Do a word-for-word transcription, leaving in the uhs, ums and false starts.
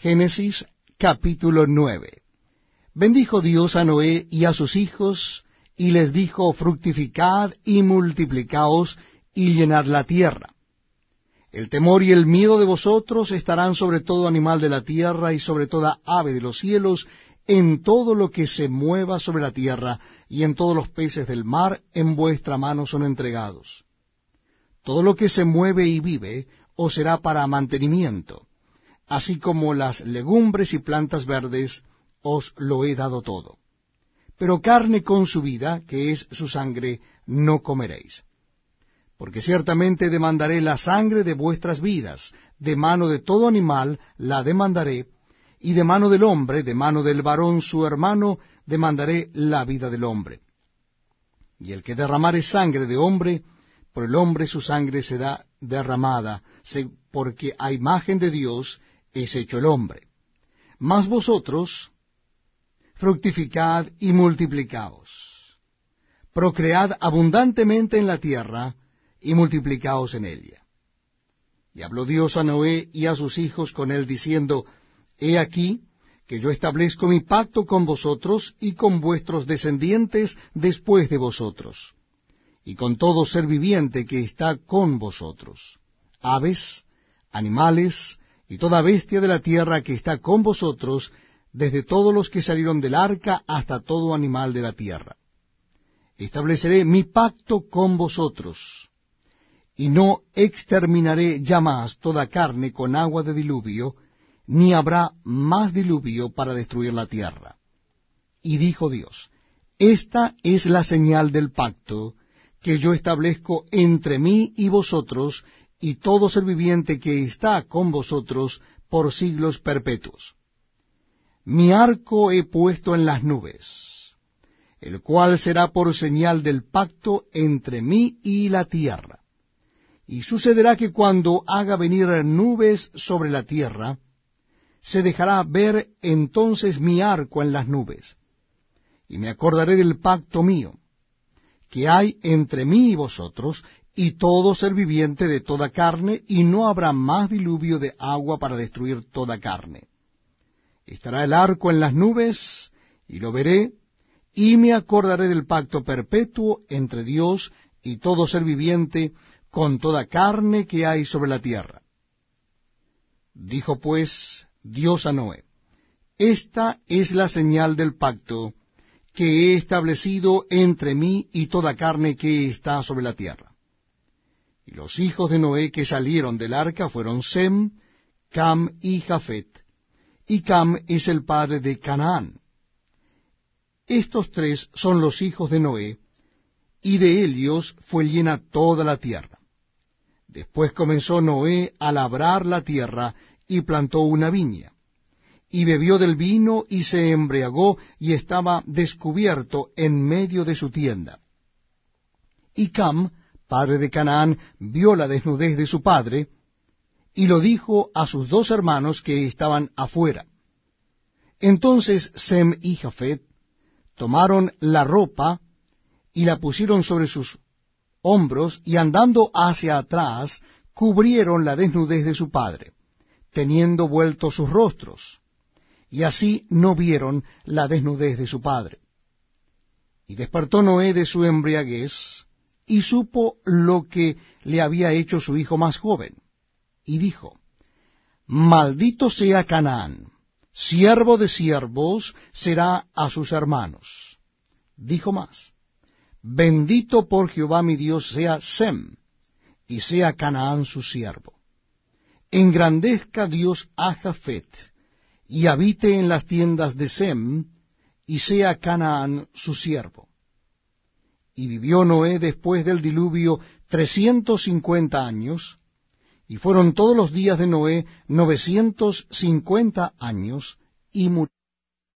Génesis capítulo nueve. Bendijo Dios a Noé y a sus hijos, y les dijo: fructificad y multiplicaos, y llenad la tierra. El temor y el miedo de vosotros estarán sobre todo animal de la tierra, y sobre toda ave de los cielos, en todo lo que se mueva sobre la tierra, y en todos los peces del mar en vuestra mano son entregados. Todo lo que se mueve y vive os será para mantenimiento, así como las legumbres y plantas verdes, os lo he dado todo. Pero carne con su vida, que es su sangre, no comeréis. Porque ciertamente demandaré la sangre de vuestras vidas, de mano de todo animal la demandaré, y de mano del hombre, de mano del varón su hermano, demandaré la vida del hombre. Y el que derramare sangre de hombre, por el hombre su sangre será derramada, porque a imagen de Dios es hecho el hombre. Mas vosotros fructificad y multiplicaos, procread abundantemente en la tierra, y multiplicaos en ella. Y habló Dios a Noé y a sus hijos con él, diciendo: He aquí que yo establezco mi pacto con vosotros y con vuestros descendientes después de vosotros, y con todo ser viviente que está con vosotros, aves, animales, y toda bestia de la tierra que está con vosotros, desde todos los que salieron del arca hasta todo animal de la tierra. Estableceré mi pacto con vosotros, y no exterminaré ya más toda carne con agua de diluvio, ni habrá más diluvio para destruir la tierra. Y dijo Dios: Esta es la señal del pacto que yo establezco entre mí y vosotros, y todo ser viviente que está con vosotros por siglos perpetuos. Mi arco he puesto en las nubes, el cual será por señal del pacto entre mí y la tierra. Y sucederá que cuando haga venir nubes sobre la tierra, se dejará ver entonces mi arco en las nubes, y me acordaré del pacto mío, que hay entre mí y vosotros, y todo ser viviente de toda carne, y no habrá más diluvio de agua para destruir toda carne. Estará el arco en las nubes, y lo veré, y me acordaré del pacto perpetuo entre Dios y todo ser viviente, con toda carne que hay sobre la tierra. Dijo pues Dios a Noé: Esta es la señal del pacto que he establecido entre mí y toda carne que está sobre la tierra. Y los hijos de Noé que salieron del arca fueron Sem, Cam y Jafet, y Cam es el padre de Canaán. Estos tres son los hijos de Noé, y de ellos fue llena toda la tierra. Después comenzó Noé a labrar la tierra, y plantó una viña, y bebió del vino, y se embriagó, y estaba descubierto en medio de su tienda. Y Cam, padre de Canaán, vio la desnudez de su padre, y lo dijo a sus dos hermanos que estaban afuera. Entonces Sem y Jafet tomaron la ropa, y la pusieron sobre sus hombros, y andando hacia atrás, cubrieron la desnudez de su padre, teniendo vueltos sus rostros, y así no vieron la desnudez de su padre. Y despertó Noé de su embriaguez, y supo lo que le había hecho su hijo más joven, y dijo: Maldito sea Canaán, siervo de siervos será a sus hermanos. Dijo más: Bendito por Jehová mi Dios sea Sem, y sea Canaán su siervo. Engrandezca Dios a Jafet, y habite en las tiendas de Sem, y sea Canaán su siervo. Y vivió Noé después del diluvio trescientos cincuenta años, y fueron todos los días de Noé novecientos cincuenta años, y murió.